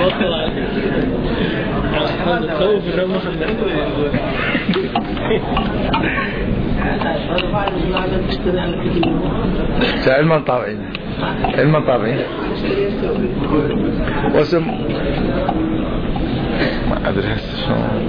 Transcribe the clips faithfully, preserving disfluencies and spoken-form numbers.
علما طبيعي علما طبيعي واسم ما ادري هسه شلون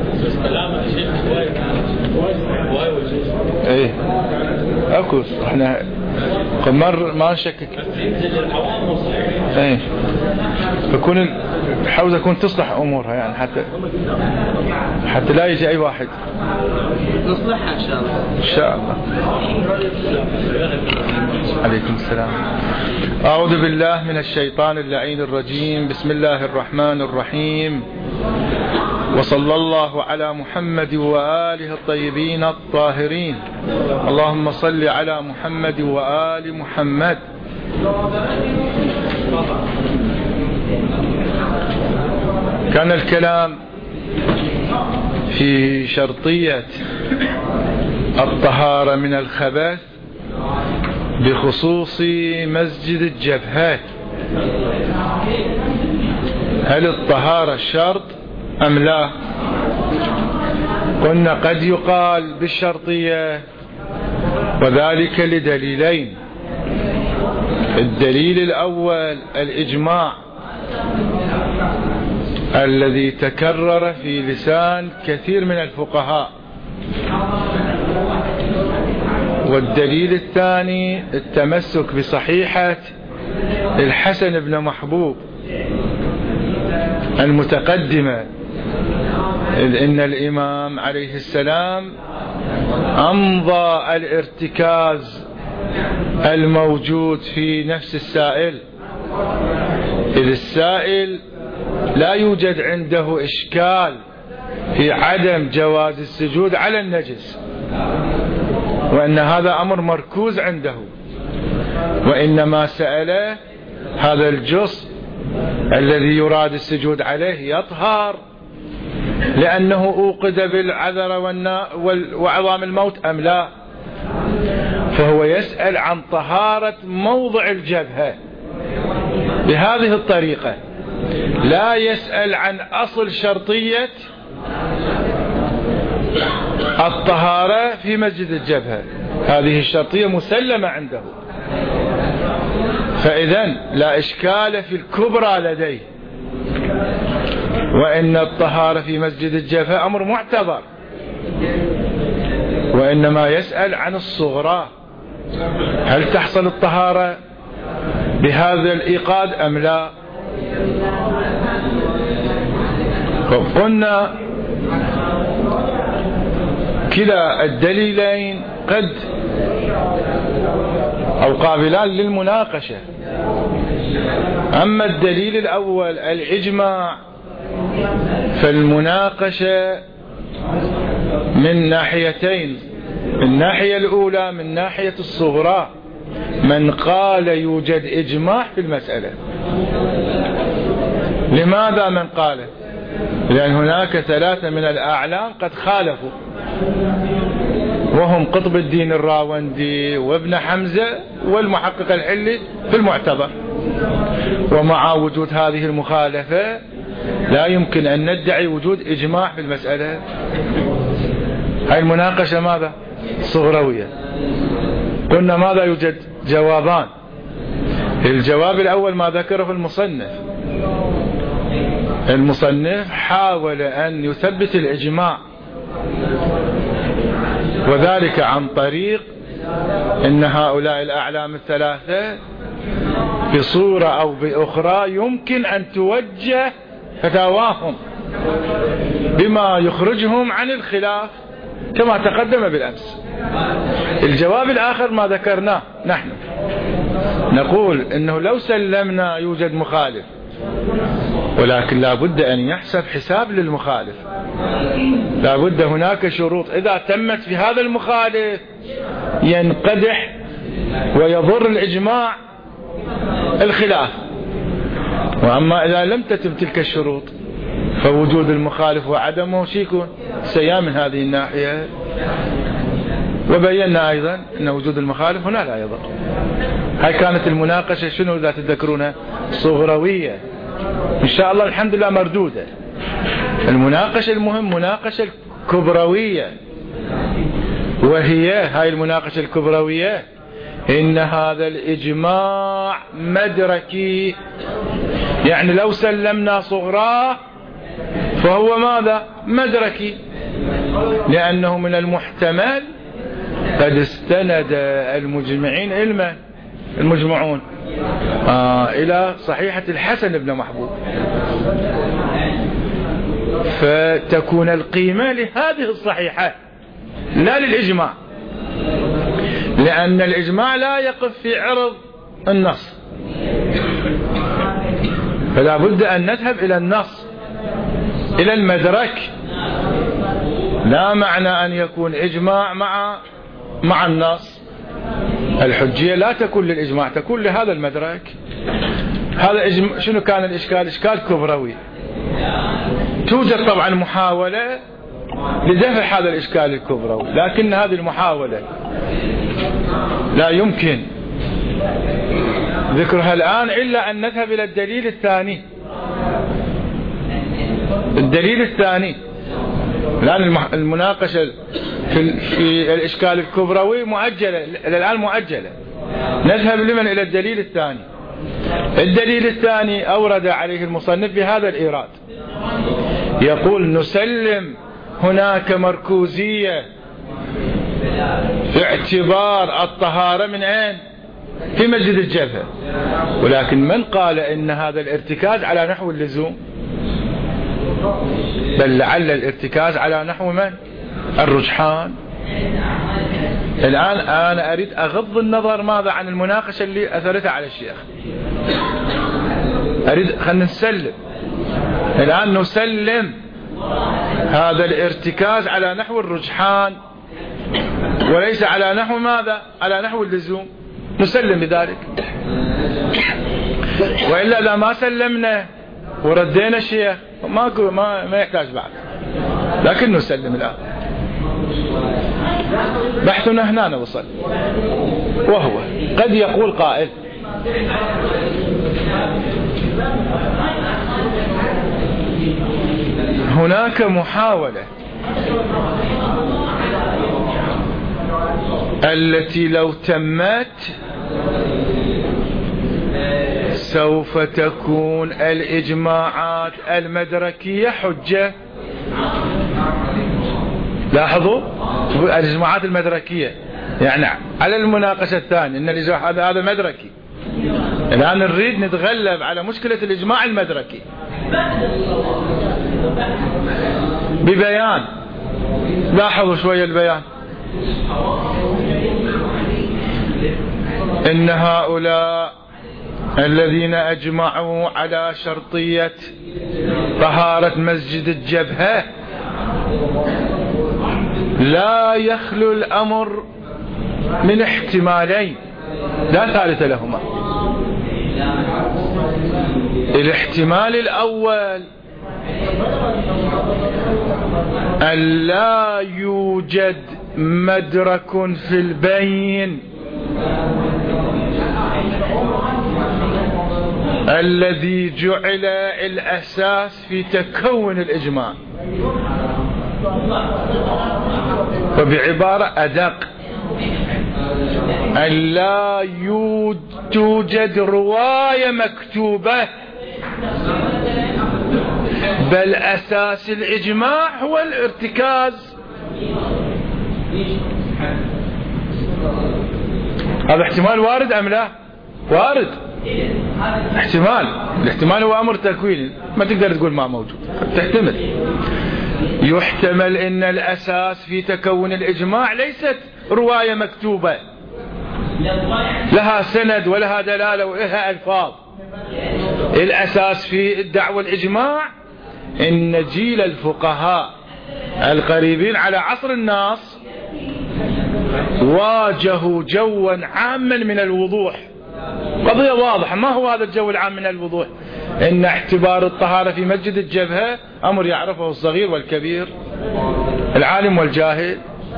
ايه اكو احنا مر ما نشكك ايه بكون الحوزه تكون تصلح امورها يعني حتى حتى لا يجي اي واحد نصلحها ان شاء الله ان شاء الله. عليكم السلام. اعوذ بالله من الشيطان اللعين الرجيم. بسم الله الرحمن الرحيم. وصلى الله على محمد وآله الطيبين الطاهرين. اللهم صل على محمد وآل محمد. كان الكلام في شرطية الطهارة من الخبث بخصوص مسجد الجبهات. هل الطهارة شرط أم لا؟ قلنا قد يقال بالشرطية وذلك لدليلين. الدليل الأول الإجماع الذي تكرر في لسان كثير من الفقهاء، والدليل الثاني التمسك بصحيحة الحسن بن محبوب المتقدمة، إذ إن الإمام عليه السلام أمضى الارتكاز الموجود في نفس السائل، إذ السائل لا يوجد عنده إشكال في عدم جواز السجود على النجس، وأن هذا أمر مركوز عنده، وإنما سأله هذا الجص الذي يراد السجود عليه يطهر لأنه أوقد بالعذر وعظام الموت أم لا؟ فهو يسأل عن طهارة موضع الجبهة بهذه الطريقة، لا يسأل عن أصل شرطية الطهارة في مسجد الجبهة. هذه الشرطية مسلمة عنده، فإذن لا إشكال في الكبرى لديه، وإن الطهارة في مسجد الجبهة أمر معتبر، وإنما يسأل عن الصغرى، هل تحصل الطهارة بهذا الإيقاد أم لا؟ قلنا كلا الدليلين قد أو قابلان للمناقشة. أما الدليل الأول الإجماع فالمناقشة من ناحيتين. الناحية الأولى من ناحية الصغرى، من قال يوجد إجماع في المسألة. لماذا من قال؟ لأن هناك ثلاثة من الأعلام قد خالفوا، وهم قطب الدين الراوندي وابن حمزة والمحقق الحلي في المعتبر. ومع وجود هذه المخالفة لا يمكن أن ندعي وجود إجماع في المسألة. هاي المناقشة ماذا؟ صغروية. قلنا ماذا يوجد؟ جوابان. الجواب الأول ما ذكره المصنف. المصنف حاول أن يثبت الإجماع، وذلك عن طريق أن هؤلاء الأعلام الثلاثة بصورة أو بأخرى يمكن أن توجه فتاواهم بما يخرجهم عن الخلاف كما تقدم بالأمس. الجواب الآخر ما ذكرناه نحن، نقول إنه لو سلمنا يوجد مخالف، ولكن لا بد أن يحسب حساب للمخالف. لا بد هناك شروط، إذا تمت في هذا المخالف ينقدح ويضر الإجماع الخلاف، وأما إذا لم تتم تلك الشروط فوجود المخالف وعدمه شيكون سيئا من هذه الناحية. وبينا أيضا أن وجود المخالف هنا لا يضر. هاي كانت المناقشة شنو إذا تذكرونها؟ صغروية. إن شاء الله الحمد لله مردودة. المناقشة المهم مناقشة كبروية، وهي هاي المناقشة الكبروية إن هذا الإجماع مدركي، يعني لو سلمنا صغراه فهو ماذا؟ مدركي، لأنه من المحتمل قد استند المجمعين علما المجمعون آه إلى صحيحة الحسن بن محبوب، فتكون القيمة لهذه الصحيحة لا للإجماع، لأن الإجماع لا يقف في عرض النص، فلا بد أن نذهب إلى النص، إلى المدرك. لا معنى أن يكون إجماع مع مع النص. الحجية لا تكون للإجماع، تكون لهذا المدرك. هذا إجماع. شنو كان الإشكال؟ إشكال كبروي. توجد طبعا محاولة لدفع هذا الإشكال الكبروي، لكن هذه المحاولة لا يمكن ذكرها الآن إلا أن نذهب إلى الدليل الثاني. الدليل الثاني الآن المناقشة في, في الإشكال الكبروي مؤجلة الآن، مؤجلة. نذهب لمن؟ إلى الدليل الثاني. الدليل الثاني أورد عليه المصنف بهذا الإيراد، يقول نسلم هناك مركوزية في اعتبار الطهارة من أين؟ في مسجد الجبهة، ولكن من قال إن هذا الارتكاز على نحو اللزوم؟ بل لعل الارتكاز على نحو من؟ الرجحان. الآن أنا أريد أغض النظر ماذا عن المناقشة اللي أثرتها على الشيخ. أريد خلنا نسلم الآن، نسلم هذا الارتكاز على نحو الرجحان وليس على نحو ماذا؟ على نحو اللزوم. نسلم بذلك، وإلا إذا ما سلمنا وردينا الشيخ ما ما ما يحتاج بعد، لكن نسلم الآن. بحثنا هنا وصل، وهو قد يقول قائل هناك محاولة التي لو تمت سوف تكون الإجماعات المدركية حجة. لاحظوا الإجماعات المدركية يعني على المناقشة الثانية إن الإجماع هذا هذا مدركي. الآن نريد نتغلب على مشكلة الإجماع المدركي ببيان. لاحظوا شوية البيان، إن هؤلاء الذين أجمعوا على شرطية طهارة مسجد الجبهة لا يخلو الأمر من احتمالين لا ثالث لهما. الاحتمال الأول أن لا يوجد مدرك في البين الذي جعل الأساس في تكون الإجماع، وبعبارة أدق أن لا توجد رواية مكتوبة، بل أساس الإجماع هو الارتكاز. هذا احتمال وارد أم لا؟ وارد احتمال. الاحتمال هو أمر تكويني، ما تقدر تقول ما موجود، تحتمل. يحتمل ان الأساس في تكون الإجماع ليست رواية مكتوبة لها سند ولها دلالة ولها ألفاظ. الأساس في الدعوة الإجماع إن جيل الفقهاء القريبين على عصر الناس واجهوا جوا عاما من الوضوح. قضية واضحة. ما هو هذا الجو العام من الوضوح؟ إن اعتبار الطهارة في مسجد الجبهة أمر يعرفه الصغير والكبير، العالم والجاهل.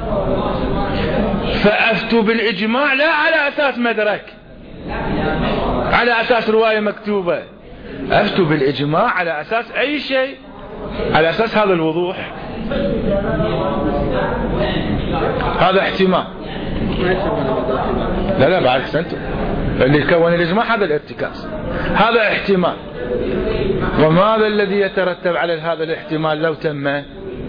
فأفتوا بالإجماع لا على أساس مدرك، على أساس رواية مكتوبة، أفتوا بالإجماع على أساس أي شيء، على أساس هذا الوضوح. هذا احتمال. لا لا بعد سنتم اللي كون الإجماع هذا الارتكاز، هذا احتمال. وماذا الذي يترتب على هذا الاحتمال لو تم؟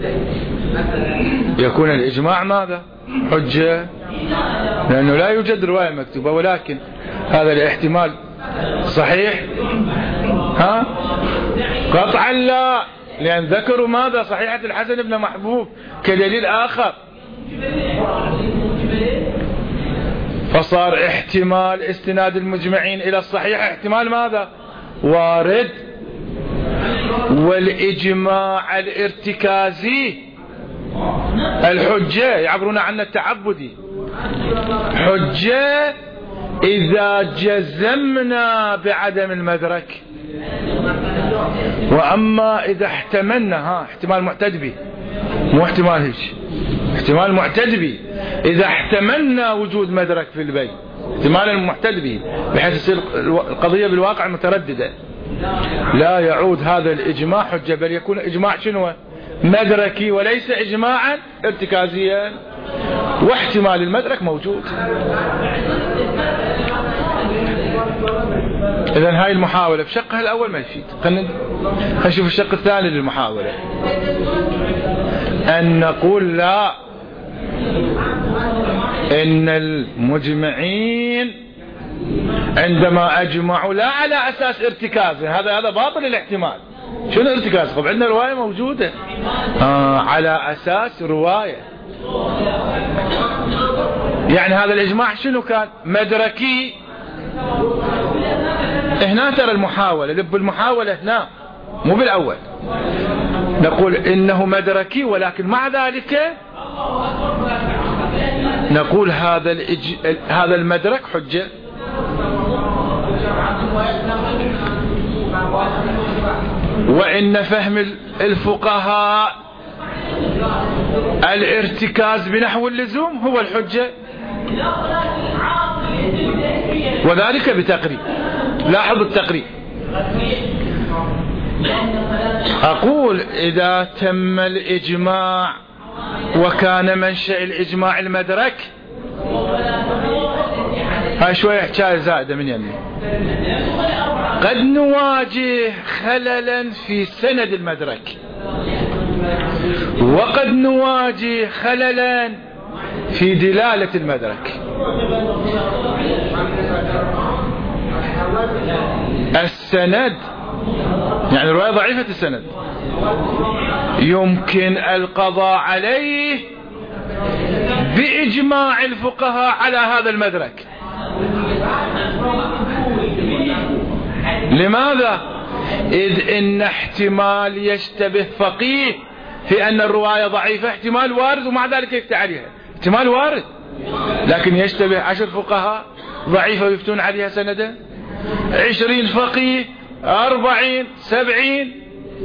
يكون الإجماع ماذا؟ حجة، لأنه لا يوجد رواية مكتوبة، ولكن هذا الاحتمال صحيح. ها؟ قطعا لا، لأن ذكروا ماذا؟ صحيحة الحسن بن محبوب كدليل آخر، فصار احتمال استناد المجمعين إلى الصحيح احتمال ماذا؟ وارد. والإجماع الارتكازي الحجة يعبرون عنه التعبدي، حجة إذا جزمنا بعدم المدرك. وأما إذا احتملنا، ها احتمال معتد به، مو احتمال هيك، احتمال معتد به، إذا احتملنا وجود مدرك في البيت احتمالا معتد به بحيث تصير القضية بالواقع مترددة، لا يعود هذا الإجماع حجة، بل يكون إجماع شنو؟ مدركي، وليس إجماعا ارتكازيا، واحتمال المدرك موجود. إذن هاي المحاولة بشقها الأول ما يفيد. خلينا نشوف الشق الثاني للمحاولة، أن نقول لا، إن المجمعين عندما أجمعوا لا على أساس ارتكاز، هذا هذا باطل الاحتمال. شنو ارتكاز؟ طب عندنا رواية موجودة آه على أساس رواية، يعني هذا الإجماع شنو كان؟ مدركي. هنا ترى المحاولة، لب المحاولة هنا مو بالأول، نقول إنه مدركي، ولكن مع ذلك نقول هذا الإج... هذا المدرك حجة. وإن فهم الفقهاء الارتكاز بنحو اللزوم هو الحجة، وذلك بتقريب. لاحظ التقريب، أقول إذا تم الإجماع وكان منشأ الإجماع المدرك، هاي شوية حكاية زائدة من يمي، قد نواجه خللا في سند المدرك، وقد نواجه خللا في دلالة المدرك. السند يعني رواية ضعيفة السند يمكن القضاء عليه بإجماع الفقهاء على هذا المدرك. لماذا؟ إذ إن احتمال يشتبه فقيه في أن الرواية ضعيفة احتمال وارد، ومع ذلك يفتى عليها احتمال وارد، لكن يشتبه عشر فقهاء ضعيفة ويفتون عليها سندا، عشرين فقيه، أربعين، سبعين.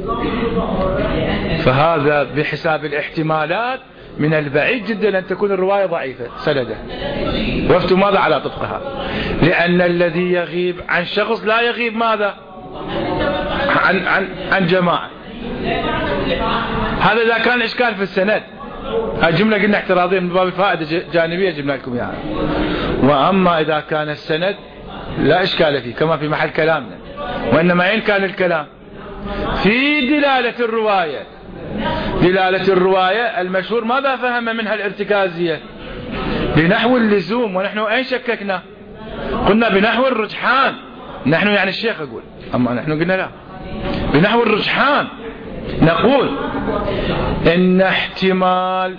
فهذا بحساب الاحتمالات من البعيد جدا أن تكون الرواية ضعيفة سندا، وافتوا ماذا على طبقها؟ لأن الذي يغيب عن شخص لا يغيب ماذا؟ عن, عن, عن جماعة. هذا إذا كان إشكال في السند، الجملة قلنا اعتراضية من باب الفائدة جانبية جبنا لكم يعني. وأما إذا كان السند لا إشكال فيه كما في محل كلامنا، وإنما إن كان الكلام في دلالة الرواية، دلالة الرواية المشهور ماذا فهم منها الارتكازية؟ بنحو اللزوم، ونحن أين شككنا؟ قلنا بنحو الرجحان، نحن يعني الشيخ أقول، أما نحن قلنا لا، بنحو الرجحان نقول إن احتمال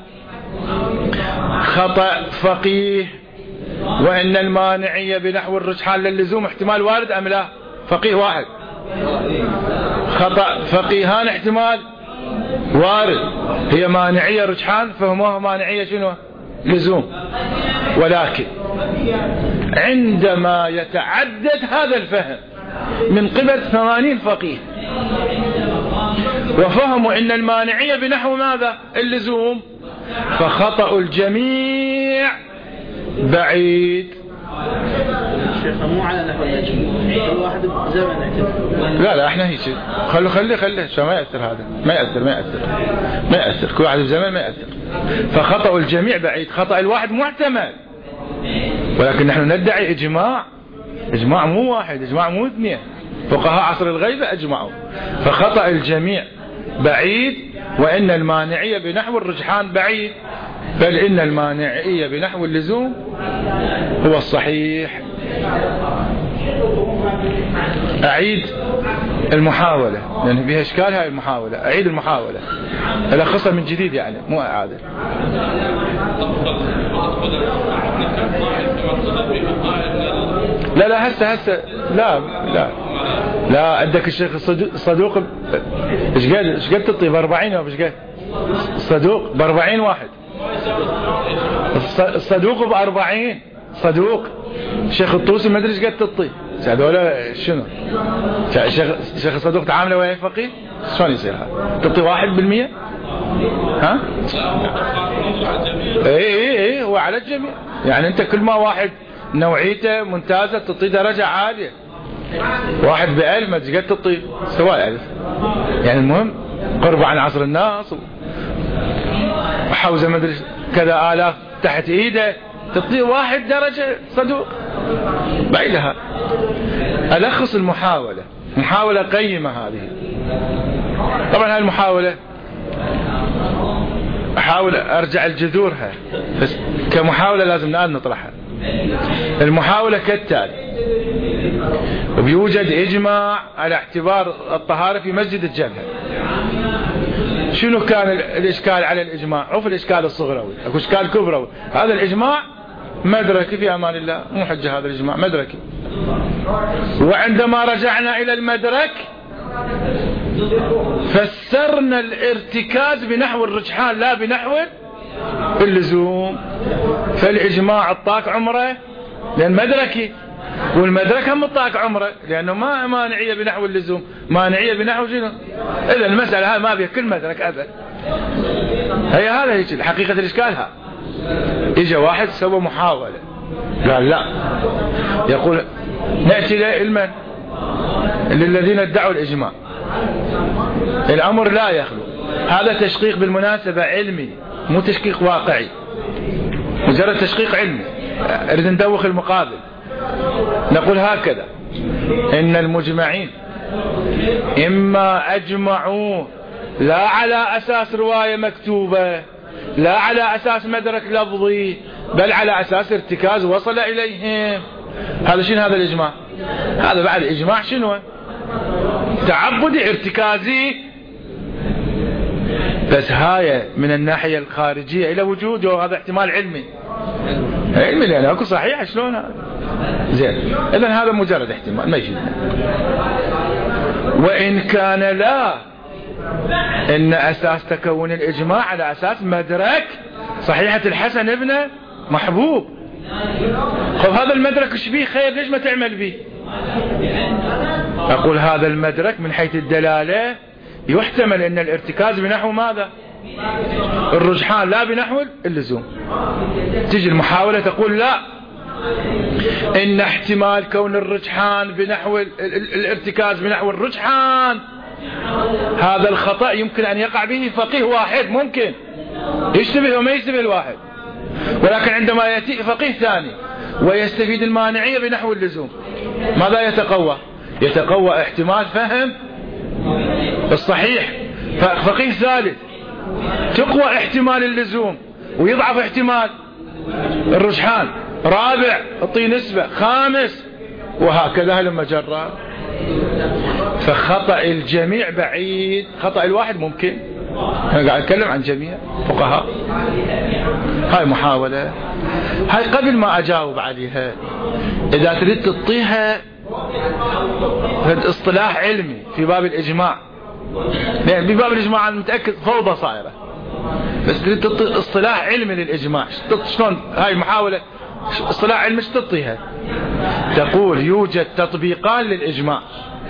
خطأ فقيه وإن المانعية بنحو الرجحان للزوم احتمال وارد أم لا؟ فقيه واحد، خطأ فقيهان احتمال وارد، هي مانعية رجحان فهموها مانعية شنو؟ لزوم. ولكن عندما يتعدد هذا الفهم من قبل ثمانين فقيه وفهموا ان المانعية بنحو ماذا؟ اللزوم، فخطأ الجميع بعيد. شيخ مو على نحو النجم، كل واحد بزمن اعتبر. لا لا احنا هيك خلوا خلي خلي شو ما يأثر هذا، ما يأثر ما يأثر ما يأثر كل واحد بزمن ما يأثر. فخطأ الجميع بعيد، خطأ الواحد محتمل، ولكن نحن ندعي إجماع. إجماع مو واحد، إجماع مو اثنين، فقهاء عصر الغيبة أجمعوا. فخطأ الجميع بعيد، وإن المانعية بنحو الرجحان بعيد، بل إن المانعية بنحو اللزوم هو الصحيح. أعيد المحاولة لأن بها إشكال هاي المحاولة، أعيد المحاولة ألخصها من جديد يعني مو إعادة. لا لا هسه هسه لا لا لا عندك الشيخ الصدوق ايش قال ايش قد تطي ب أربعين او ايش قال الصدوق ب أربعين واحد، الصدوق ب أربعين صدوق. الشيخ الطوسي ما ادري ايش قد تطي هذول شنو. الشيخ الشيخ الصدوق تعامله ويا فقيه شلون يصير هذا تطي واحد بالمية؟ ها اي اي اي هو على الجميع يعني. انت كل ما واحد نوعيته ممتازة تعطي درجة عالية، واحد بألف ما تقدر تعطي سواء ألف يعني. المهم قرب عن عصر الناس وحوزة ما ادري كذا آلاف تحت ايده تعطي واحد درجة صدوق بعيدها. ألخص المحاولة، محاولة قيمة هذه. طبعا هذه المحاولة أحاول أرجع لجذورها، بس كمحاولة لازم الآن نطرحها. المحاولة كالتالي: وبيوجد إجماع على اعتبار الطهارة في مسجد الجبهة. شنو كان الإشكال على الإجماع؟ عرف الإشكال الصغروي، أكو إشكال كبروي. هذا الإجماع مدركي في أمان الله، مو حجة، هذا الإجماع مدركي. وعندما رجعنا إلى المدرك فسرنا الارتكاز بنحو الرجحان لا بنحو اللزوم. فالإجماع اعطاك عمره لأن مدركي، والمدرك هم اعطاك عمره لأنه ما مانعية بنحو اللزوم، مانعية بنحو شنو. إذا المسألة هاي ما بها كل مدرك أبدا. هي هذا هيك حقيقة الإشكال. ها إجا واحد سوى محاولة قال لا، يقول نأتي للمن للذين ادعوا الإجماع. الأمر لا يخلو، هذا تشقيق بالمناسبة علمي مو تشقيق واقعي، مجرد تشقيق علمي. أريد ندوخ المقابل. نقول هكذا: إن المجمعين إما أجمعوا لا على أساس رواية مكتوبة، لا على أساس مدرك لفظي، بل على أساس ارتكاز وصل إليهم. هذا شنو هذا الإجماع؟ هذا بعد إجماع شنو؟ تعبدي ارتكازي. بس هاي من الناحية الخارجية إلى وجوده، وهذا احتمال علمي علمي لأن أكو صحيح شلون هذا زين. إذن هذا مجرد احتمال ما يجي. وإن كان لا، إن أساس تكون الإجماع على أساس مدرك صحيحة الحسن ابن محبوب. خب هذا المدرك ايش بيه خير؟ ليش ما تعمل به؟ أقول هذا المدرك من حيث الدلالة يحتمل أن الارتكاز بنحو ماذا؟ الرجحان لا بنحو اللزوم. تيجي المحاولة تقول لا، إن احتمال كون الرجحان بنحو الارتكاز بنحو الرجحان هذا الخطأ يمكن أن يقع به فقيه واحد، ممكن يشتبه وما يشتبه الواحد، ولكن عندما يأتي فقيه ثاني ويستفيد المانعية بنحو اللزوم ماذا يتقوى؟ يتقوى احتمال فهم الصحيح. فقيه ثالث تقوى احتمال اللزوم ويضعف احتمال الرجحان، رابع اعطي نسبة، خامس، وهكذا لما جرى. فخطأ الجميع بعيد، خطأ الواحد ممكن. أنا قاعد أتكلم عن جميع فقهاء. هاي محاولة، هاي قبل ما أجاوب عليها إذا تريد تطيها في اصطلاح علمي في باب الإجماع، يعني في باب الإجماع أنا متأكد فوضى صايرة، بس تريد تطي اصطلاح علمي للإجماع. شلون هاي محاولة اصطلاح علمي تطيها؟ تقول يوجد تطبيقان للإجماع.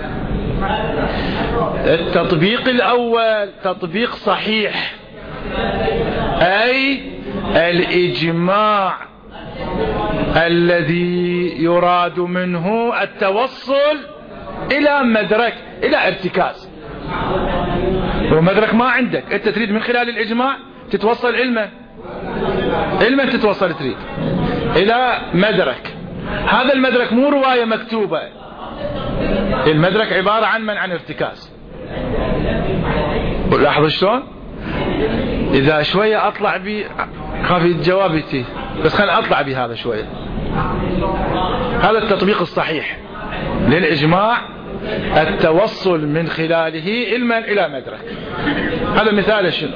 التطبيق الأول تطبيق صحيح، أي الإجماع الذي يراد منه التوصل إلى مدرك، إلى ارتكاز. ومدرك ما عندك، أنت تريد من خلال الإجماع تتوصل علما علما تتوصل، تريد إلى مدرك. هذا المدرك مو رواية مكتوبة، المدرك عبارة عن من عن ارتكاز. لاحظوا شلون؟ إذا شوية أطلع بي خافي جوابتي، بس خلنا أطلع بهذا شوية. هذا التطبيق الصحيح للإجماع، التوصل من خلاله علما إلى مدرك. هذا مثال شنو؟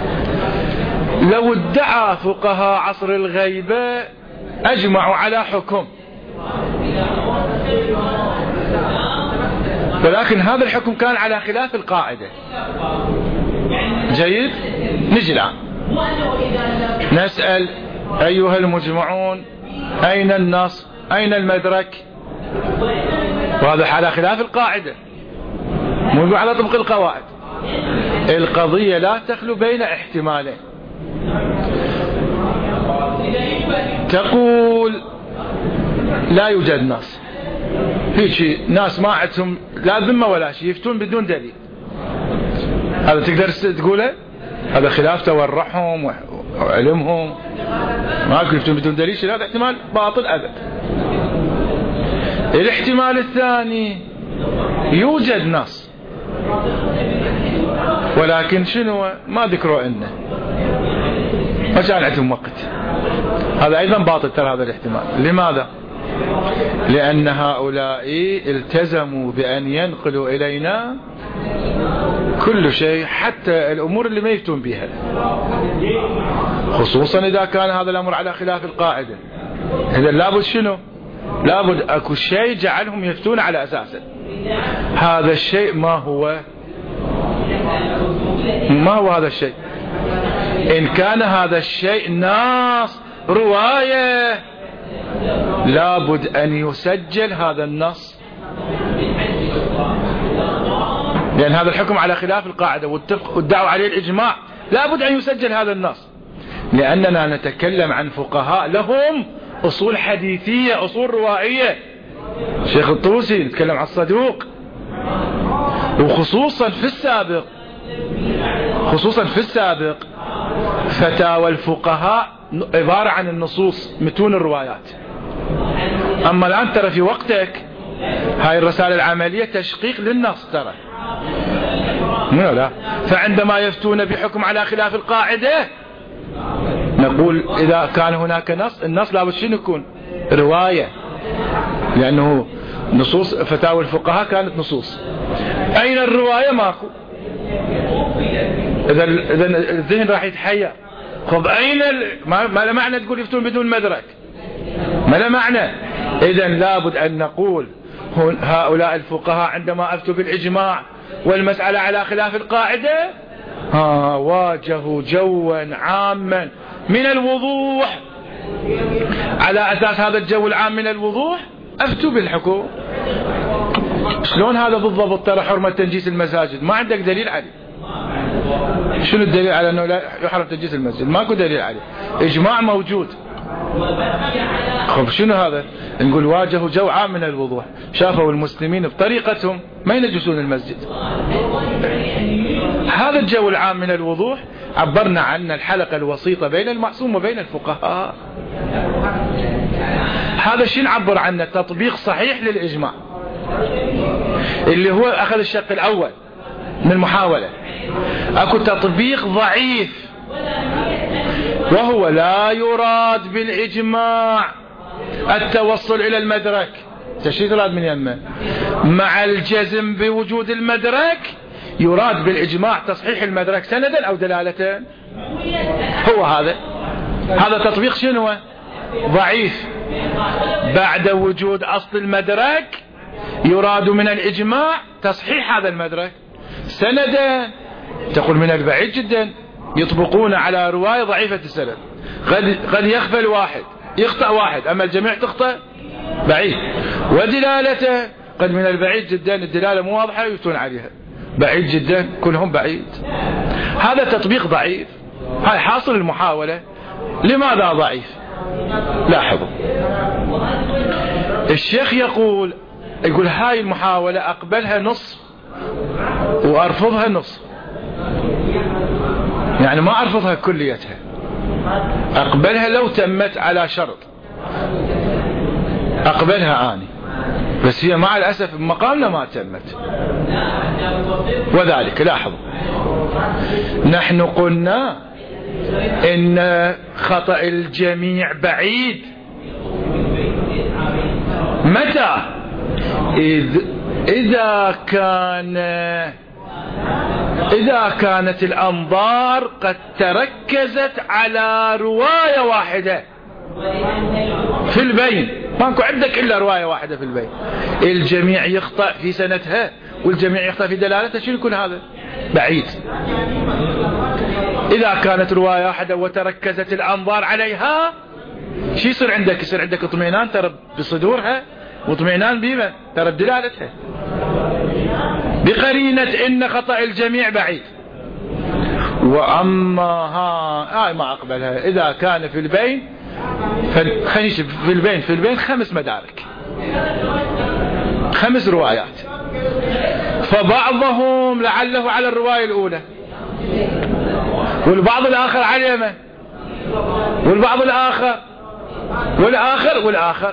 لو ادعى فقهاء عصر الغيبة أجمعوا على حكم، ولكن هذا الحكم كان على خلاف القاعدة. جيد؟ نجي الآن نسأل أيها المجمعون أين النص؟ أين المدرك؟ وهذا على خلاف القاعدة، مو على طبق القواعد. القضية لا تخلو بين احتمالين. تقول لا يوجد نص، هيك ناس ما عندهم لا ذمة ولا شيء يفتون بدون دليل، هذا تقدر تقوله؟ هذا خلاف تورعهم وعلمهم، ما يفتون بدون دليل، هذا احتمال باطل أبد. الاحتمال الثاني يوجد نص ولكن شنو ما ذكروا انه ما كان عندهم وقت، هذا ايضا باطل ترى هذا الاحتمال. لماذا؟ لان هؤلاء التزموا بان ينقلوا الينا كل شيء، حتى الامور اللي ما يفتون بها، خصوصا اذا كان هذا الامر على خلاف القاعدة. اذا لابد شنو؟ لابد اكو شيء جعلهم يفتون على اساسه. هذا الشيء ما هو؟ ما هو هذا الشيء؟ ان كان هذا الشيء نص رواية لابد ان يسجل هذا النص، لان هذا الحكم على خلاف القاعدة وادعوا عليه الاجماع، لابد ان يسجل هذا النص، لاننا نتكلم عن فقهاء لهم اصول حديثية، اصول روائية. شيخ الطوسي نتكلم عن الصدوق، وخصوصا في السابق خصوصا في السابق فتاوى الفقهاء عبارة عن النصوص، متون الروايات. اما الان ترى في وقتك هاي الرسالة العملية تشقيق للنص ترى، لا. فعندما يفتون بحكم على خلاف القاعدة نقول إذا كان هناك نص، النص لابد شنو يكون؟ رواية، لأنه نصوص فتاوى الفقهاء كانت نصوص. أين الرواية؟ ماكو. إذا إذا الذهن راح يتحير. خب أين ال... ما... ما له معنى تقول يفتون بدون مدرك، ما له معنى. إذا لابد أن نقول هؤلاء الفقهاء عندما أفتوا بالإجماع والمسألة على خلاف القاعدة ها واجهوا جوا عاما من الوضوح، على أساس هذا الجو العام من الوضوح أفتوا بالحكم. شلون هذا بالضبط؟ ترى حرمة تنجيس المساجد ما عندك دليل عليه. شنو الدليل على أنه لا يحرم تنجيس المسجد؟ ماكو دليل عليه، إجماع موجود. خب شنو هذا؟ نقول واجهوا جو عام من الوضوح، شافوا المسلمين بطريقتهم ما ينجسون المسجد. هذا الجو العام من الوضوح عبرنا عنه الحلقة الوسيطة بين المعصوم وبين الفقهاء. هذا الشيء نعبر عنه تطبيق صحيح للإجماع، اللي هو أخذ الشق الأول من المحاولة. أكو تطبيق ضعيف، وهو لا يراد بالإجماع التوصل إلى المدرك. تشيد راد من يمه مع الجزم بوجود المدرك، يراد بالإجماع تصحيح المدرك سندا أو دلالة. هو هذا هذا تطبيق شنو؟ ضعيف. بعد وجود أصل المدرك يراد من الإجماع تصحيح هذا المدرك سندا. تقول من البعيد جدا يطبقون على رواية ضعيفة السند، قد قد يغفل واحد يخطأ واحد، أما الجميع تخطأ بعيد. ودلالته قد من البعيد جدا الدلالة مو واضحة يفتون عليها، بعيد جدا كلهم بعيد. هذا تطبيق ضعيف. هاي حاصل المحاولة. لماذا ضعيف؟ لاحظوا الشيخ يقول يقول هاي المحاولة أقبلها نص وأرفضها نص، يعني ما أرفضها كليتها، أقبلها لو تمت على شرط أقبلها آني، بس هي مع الأسف مقامنا ما تمت. وذلك لاحظوا نحن قلنا إن خطأ الجميع بعيد متى؟ إذ إذا كان إذا كانت الأنظار قد تركزت على رواية واحدة في البين، ماكو عندك إلا رواية واحدة في البين، الجميع يخطأ في سنتها والجميع يخطأ في دلالتها، شو يكون هذا؟ بعيد. إذا كانت رواية واحدة وتركزت الأنظار عليها شو يصير عندك؟ يصير عندك اطمئنان ترى بصدورها واطمئنان بما ترى بدلالتها بقرينة إن خطأ الجميع بعيد. وأما ها آه ما أقبلها إذا كان في البين، خلينا في البين في البين خمس مدارك خمس روايات، فبعضهم لعله على الرواية الأولى والبعض الآخر على اليمن والبعض الآخر والآخر والآخر.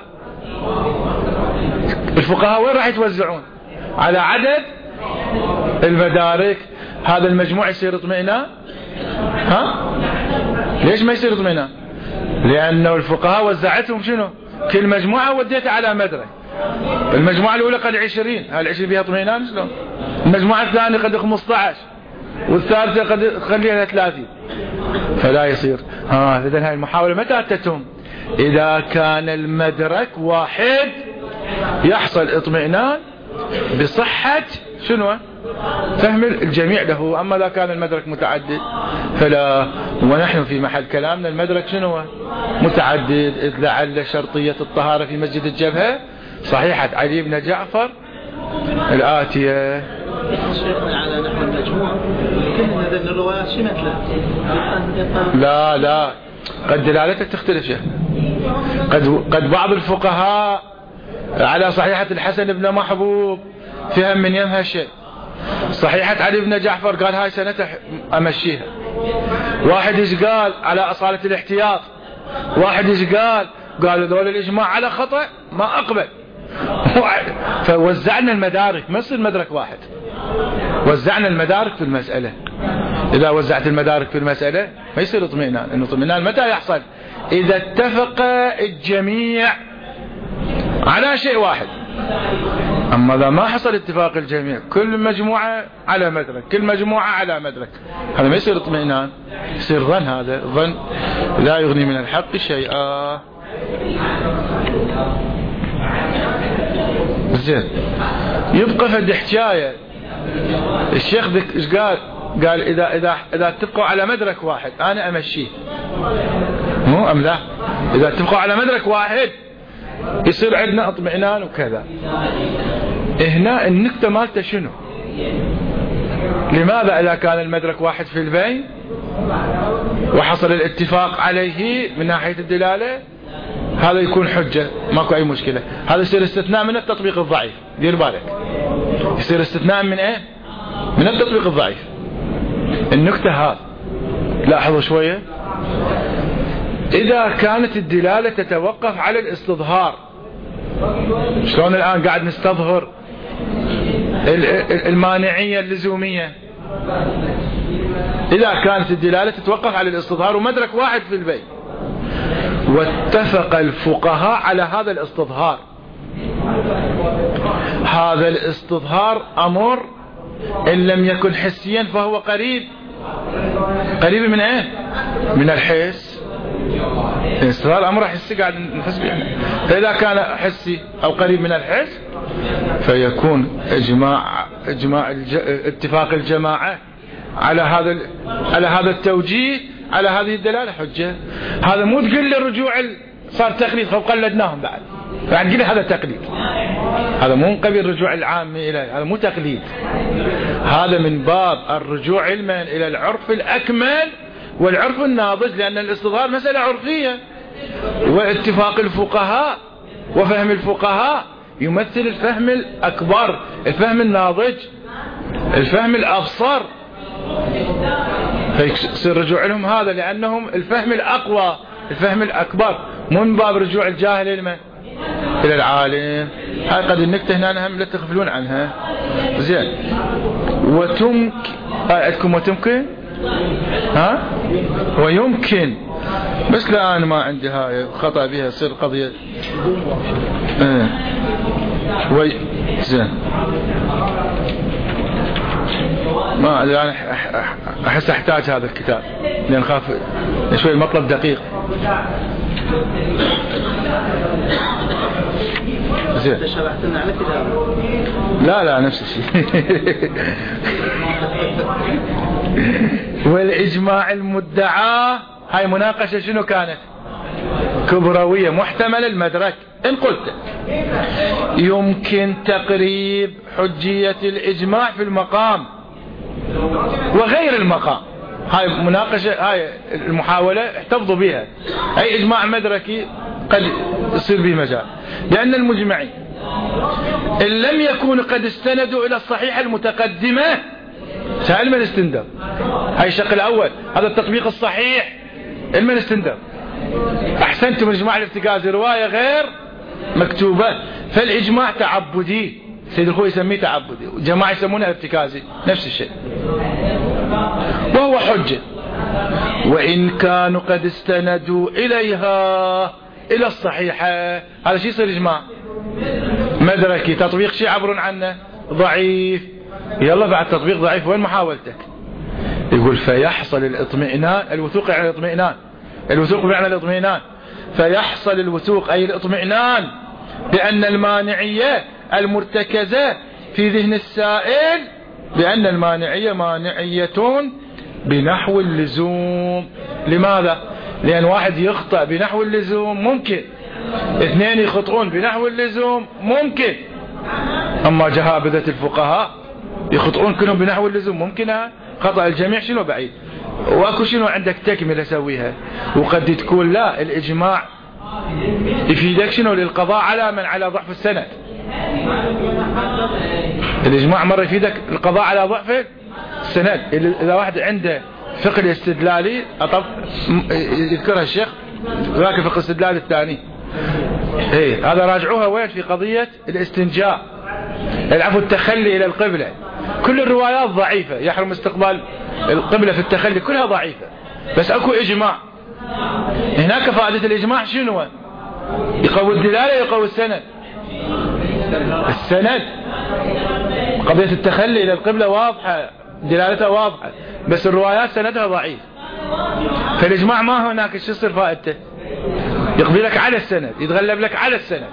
الفقهاء وين راح يتوزعون؟ على عدد المدارك. هذا المجموع يصير اطمئنان؟ ها؟ ليش ما يصير اطمئنان؟ لأنه الفقهاء وزعتهم شنو؟ كل مجموعة وديتها على مدرك. المجموعة الأولى قد عشرين، هالعشرين فيها اطمئنان شلون؟ المجموعة الثانية قد خمسة عشر والثالثة قد تخليها ثلاثين، فلا يصير. ها إذن هاي المحاولة متى تتم؟ إذا كان المدرك واحد يحصل اطمئنان بصحة شنو؟ فهم الجميع له. أما إذا كان المدرك متعدد فلا. ونحن في محل كلامنا المدرك شنو؟ متعدد، إذ لعل شرطية الطهارة في مسجد الجبهة صحيحة علي بن جعفر الآتية. على نحو المجموع كنا ذن الروايات شو مثله؟ لا لا قد دلالتها تختلف شيخ. قد قد بعض الفقهاء على صحيحة الحسن بن محبوب فهم من يمها شيء، صحيحة علي بن جعفر قال هاي سنته أمشيها، واحد ايش قال على أصالة الاحتياط، واحد ايش قال قال ذول الإجماع على خطأ ما أقبل. فوزعنا المدارك، ما يصير مدرك واحد، وزعنا المدارك في المسألة. إذا وزعت المدارك في المسألة ما يصير اطمئنان. إنه اطمئنان متى يحصل؟ إذا اتفق الجميع على شيء واحد. أما إذا ما حصل اتفاق الجميع، كل مجموعة على مدرك كل مجموعة على مدرك، هذا ما يصير اطمئنان، يصير ظن. هذا ظن لا يغني من الحق شيئا. زين، يبقى فد حكاية الشيخ ذك ايش قال؟ قال إذا إذا إذا اتفقوا على مدرك واحد أنا أمشيه، مو أم لا؟ إذا اتفقوا على مدرك واحد يصير عندنا اطمئنان وكذا. هنا النكتة مالته شنو؟ لماذا إذا كان المدرك واحد في البين وحصل الاتفاق عليه من ناحية الدلالة هذا يكون حجة ماكو أي مشكلة؟ هذا يصير استثناء من التطبيق الضعيف. دير بالك، يصير استثناء من ايه؟ من التطبيق الضعيف. النكتة هذا لاحظوا شوية، إذا كانت الدلالة تتوقف على الاستظهار، شلون الآن قاعد نستظهر المانعية اللزومية، إذا كانت الدلالة تتوقف على الاستظهار ومدرك واحد في البيت واتفق الفقهاء على هذا الاستظهار، هذا الاستظهار أمر إن لم يكن حسيا فهو قريب. قريب من ايه؟ من الحس. الاستظهار أمر حسي قاعد نحس به، فإذا كان حسي أو قريب من الحس فيكون إجماع إجماع الج... اتفاق الجماعة على هذا على هذا التوجيه على هذه الدلالة حجة. هذا مو تقول لي الرجوع ال... صار تقليد فقلدناهم بعد، بعد قل هذا تقليد، هذا مو من قبيل الرجوع العام إلى، هذا مو تقليد، هذا من باب الرجوع علما إلى العرف الأكمل والعرف الناضج، لأن الاستظهار مسألة عرفية واتفاق الفقهاء وفهم الفقهاء يمثل الفهم الأكبر، الفهم الناضج، الفهم الأبصر، فيصير رجوع لهم هذا لأنهم الفهم الأقوى، الفهم الأكبر، مو من باب رجوع الجاهل إلى إلى العالم. هاي قد النكتة هنا هم لا تغفلون عنها. زين. وتمكن عندكم وتمكن ها ويمكن، بس لا أنا ما عندي هاي خطأ بها يصير قضية اه. وي زين ما الآن أحس أحتاج هذا الكتاب لأن خاف شوي المطلب دقيق. زين. لا لا نفس الشيء. والإجماع المدعى هاي مناقشة شنو كانت؟ كبروية محتمل المدرك. إن قلت يمكن تقريب حجية الإجماع في المقام وغير المقام، هاي مناقشة، هاي المحاولة احتفظوا بها. أي إجماع مدركي قد يصير به مجال، لأن المجمعين إن لم يكونوا قد استندوا إلى الصحيحة المتقدمة سهل من استنداب. هاي الشق الأول، هذا التطبيق الصحيح المن استنداب. أحسنتم، الإجماع الافتقازي رواية غير مكتوبة، فالإجماع تعبدي، سيد الخوي يسميه تعبدي، وجماعة يسمونه ارتكازي، نفس الشيء، وهو حجة. وإن كانوا قد استندوا إليها إلى الصحيحة هذا شيء يصير إجماع مدركي. تطبيق شيء عبر عنه ضعيف، يلا بعد تطبيق ضعيف وين محاولتك؟ يقول فيحصل الاطمئنان، الوثوق يعني الاطمئنان، الوثوق بمعنى الاطمئنان، فيحصل الوثوق أي الاطمئنان بأن المانعية المرتكزة في ذهن السائل، بأن المانعية مانعية بنحو اللزوم. لماذا؟ لأن واحد يخطأ بنحو اللزوم ممكن، اثنين يخطئون بنحو اللزوم ممكن، أما جهابذة الفقهاء يخطئون كلهم بنحو اللزوم ممكنة، خطأ الجميع شنو بعيد، واكو شنو عندك تكملة سويها. وقد تكون لا الإجماع يفيدك شنو للقضاء على من على ضعف السند، الإجماع مرة يفيدك القضاء على ضعف السند. إذا واحد عنده فقه الاستدلالي أطب يذكرها الشيخ ذاك الفقه الاستدلالي الثاني، ايه هذا راجعوها وين في قضية الاستنجاء، العفو التخلي إلى القبلة، كل الروايات ضعيفة، يحرم استقبال القبلة في التخلي كلها ضعيفة، بس اكو إجماع. هناك فائدة الإجماع شنو؟ يقوي الدلالة يقوي السند. السند قضية التخلي إلى القبلة واضحة، دلالتها واضحة، بس الروايات سندها ضعيف، فالإجماع ما هناك شو يصير فائدته؟ يقضي لك على السند، يتغلب لك على السند.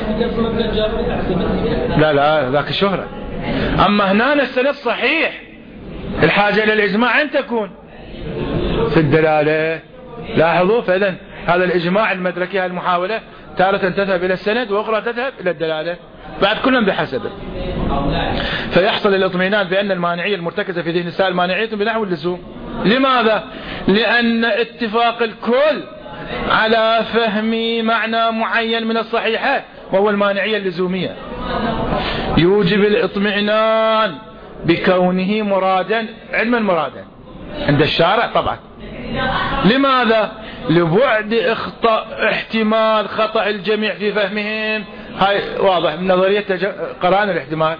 لا لا ذاك الشهرة. أما هنا السند صحيح، الحاجة إلى الإجماع أن تكون في الدلالة. لاحظوا، فإذا هذا الإجماع المدركي المحاولة تارة تذهب إلى السند وأخرى تذهب إلى الدلالة، بعد كلهم بحسبه. فيحصل الاطمئنان بأن المانعية المرتكزة في ذهن السائل مانعية بنحو اللزوم. لماذا؟ لأن اتفاق الكل على فهم معنى معين من الصحيحة وهو المانعية اللزومية يوجب الاطمئنان بكونه مرادا، علما مرادا عند الشارع طبعا. لماذا؟ لبعد اخطاء احتمال خطأ الجميع في فهمهم، هاي واضح من نظرية قران الاحتمال،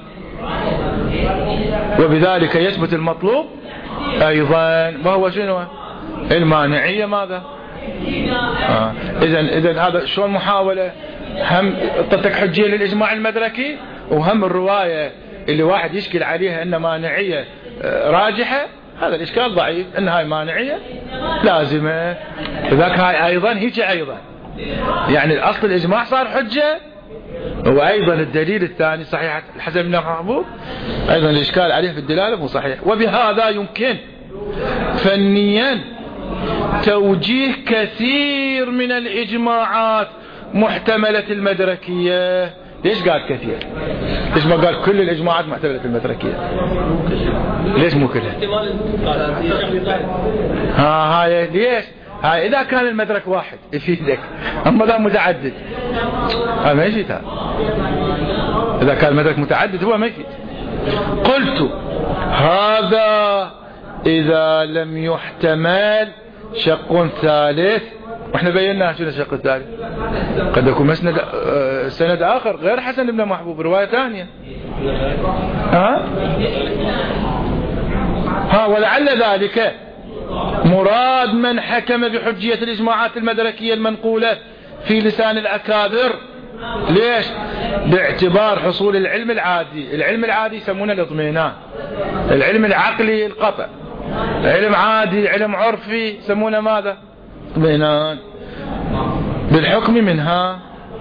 وبذلك يثبت المطلوب ايضا وهو شنو؟ المانعية. ماذا؟ آه. اذن اذن هذا شلون محاولة هم تعطيك حجية للإجماع المدركي، وهم الرواية اللي واحد يشكل عليها ان مانعية راجحة، هذا الإشكال ضعيف، ان هاي مانعية لازمة، ذاك هاي ايضا هيك ايضا، يعني الاصل الإجماع صار حجة، وايضا الدليل الثاني صحيح الحسن بن محبوب ايضا الإشكال عليه في الدلالة مو صحيح. وبهذا يمكن فنيا توجيه كثير من الإجماعات محتملة المدركية. ليش قال كثير؟ ليش ما قال كل الإجماعات محتملة المدركية؟ ليش مو كلها؟ ها هاي ليش؟ هاي إذا كان المدرك واحد يفيدك، أما إذا متعدد هذا ما يفيد. هذا إذا كان المدرك متعدد هو ما يفيد. قلت هذا إذا لم يحتمل شق ثالث، واحنا بينا شنو الشق الثالث. قد يكون مسند سند آخر غير حسن بن محبوب، رواية ثانية. ها ها ولعل ذلك مراد من حكم بحجية الإجماعات المدركية المنقولة في لسان الأكابر. ليش؟ باعتبار حصول العلم العادي. العلم العادي يسمونه الاطمئنان، العلم العقلي القطع، علم عادي علم عرفي يسمونه ماذا؟ اطمئنان بالحكم منها.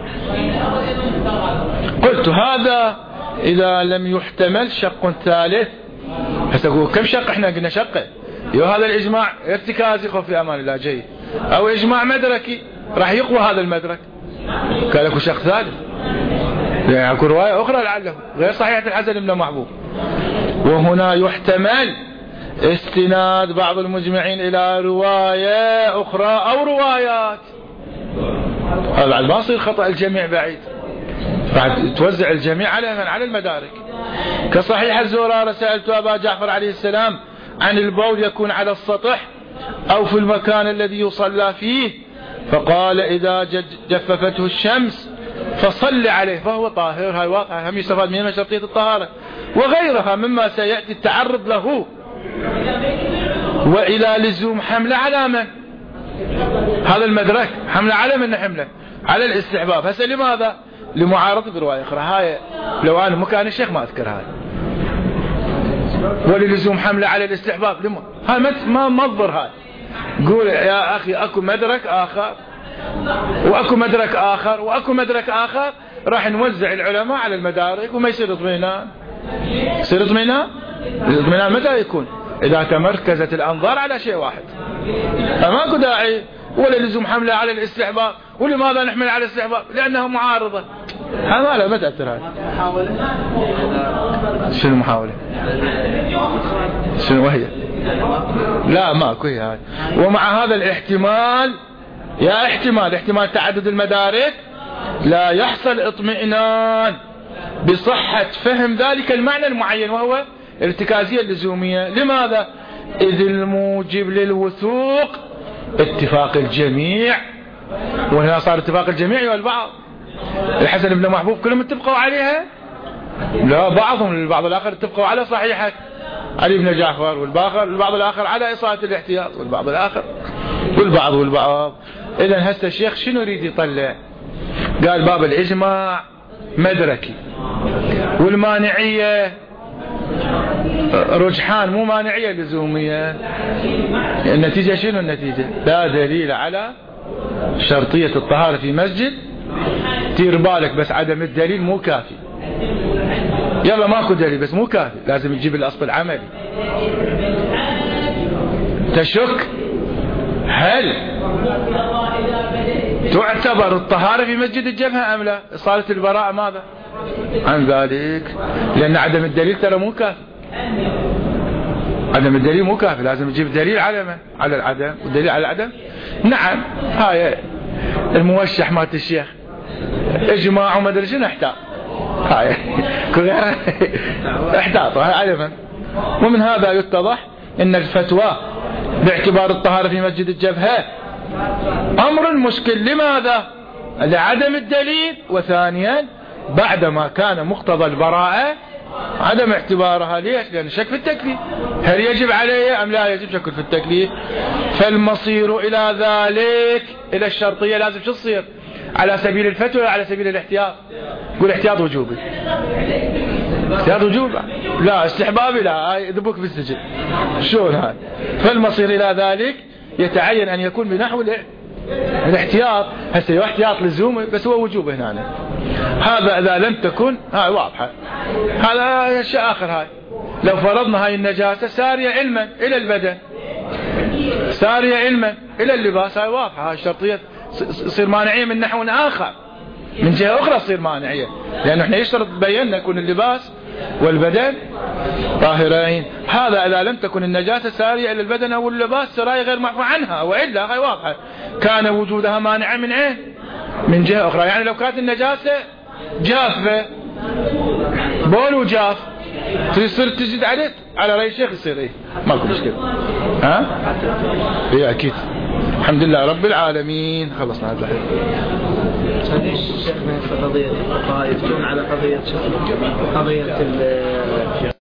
قلت هذا إذا لم يحتمل شق ثالث. هسه كم شق احنا قلنا شقه؟ يو هذا الإجماع ارتكازي خوف في أمان الله جيد، أو إجماع مدركي راح يقوى هذا المدرك. قال لك شق ثالث يعني اكو رواية أخرى لعله غير صحيحة الحسن بن محبوب. وهنا يحتمل استناد بعض المجمعين إلى رواية أخرى أو روايات. هذا ما يصير خطأ الجميع بعيد، راح توزع الجميع على من على المدارك. كصحيح الزرارة سألت أبا جعفر عليه السلام عن البول يكون على السطح أو في المكان الذي يصلى فيه، فقال إذا جففته الشمس فصل عليه فهو طاهر. هاي واقع هم يستفاد منها شرطية الطهارة وغيرها مما سيأتي التعرض له. وإلى لزوم حمله على من؟ هذا المدرك حمله على من؟ حمله على الاستحباب. هسه لماذا؟ لمعارضة برواية أخرى. هاي لو أنا مكان الشيخ ما أذكر هاي. وللزوم حمله على الاستحباب لما هاي ما مضر. هاي قول يا أخي أكو مدرك آخر وأكو مدرك آخر وأكو مدرك آخر، راح نوزع العلماء على المدارك وما يصير اطمئنان. يصير اطمئنان؟ الاطمئنان متى يكون؟ إذا تمركزت الأنظار على شيء واحد. فماكو داعي ولا لزوم حمله على الاستحباب. ولماذا نحمل على الاستحباب؟ لأنها معارضة. هذا لا ما تأثر. هذا شنو محاولة؟ شنو وهي؟ لا ماكو هي هاي. ومع هذا الاحتمال يا احتمال احتمال تعدد المدارك لا يحصل اطمئنان بصحة فهم ذلك المعنى المعين وهو الارتكازية اللزومية. لماذا؟ إذ الموجب للوثوق اتفاق الجميع. وهنا صار اتفاق الجميع والبعض. الحسن بن محبوب كلهم اتفقوا عليها؟ لا، بعضهم البعض الآخر اتفقوا على صحيحة علي بن جعفر، والباخر البعض الآخر على إصابة الاحتياط، والبعض الآخر والبعض والبعض. إذن هسه الشيخ شنو يريد يطلع؟ قال باب الإجماع مدركي والمانعية رجحان مو مانعية لزومية. النتيجة شنو النتيجة؟ لا دليل على شرطية الطهارة في مسجد. دير بالك بس عدم الدليل مو كافي. يلا ماكو دليل بس مو كافي، لازم تجيب الأصل العملي. تشك هل تعتبر الطهارة في مسجد الجبهة أم لا؟ صالة البراءة ماذا عن ذلك؟ لأن عدم الدليل ترى مو كافي. عدم الدليل مو كافي، لازم تجيب دليل على من؟ على العدم. والدليل على العدم نعم هاي الموشح مالت الشيخ اجماع وما ادري شنو احتاط. هاي كلها احتاط هاي عدما. ومن هذا يتضح ان الفتوى باعتبار الطهارة في مسجد الجبهة امر مشكل. لماذا؟ لعدم الدليل، وثانيا بعدما كان مقتضى البراءة عدم اعتبارها. ليش؟ لأن شك في التكليف. هل يجب عليه أم لا يجب؟ شك في التكليف. فالمصير إلى ذلك إلى الشرطية لازم شو تصير؟ على سبيل الفتوى ولا على سبيل الاحتياط؟ قول احتياط وجوبي. احتياط وجوبي لا، استحبابي لا، يذبوك بالسجن. شلون هاي؟ فالمصير إلى ذلك يتعين أن يكون بنحو الاحتياط. هسه هو احتياط لزومه بس هو وجوب هنا. هذا إذا لم تكن هاي واضحة. هذا شيء آخر. هاي لو فرضنا هاي النجاسة سارية علما إلى البدن، سارية علما إلى اللباس، هاي واضحة. هاي الشرطية تصير مانعية من نحو آخر، من جهة أخرى تصير مانعية، لأنه احنا يشترط بينا يكون اللباس والبدن طاهرين. هذا إذا لم تكن النجاسة سارية إلى البدن أو اللباس سراية غير معفو عنها، وإلا هي واضحة كان وجودها مانعا من إيه؟ من جهة أخرى. يعني لو كانت النجاسة جافة، بول وجاف، تصير تجد عليه على رأي الشيخ يصير إيه؟ ماكو مشكلة. ها؟ إيه أكيد. الحمد لله رب العالمين. خلصنا هذا. ليش شيخنا في قضية الفقهاء يفتون على قضية قضية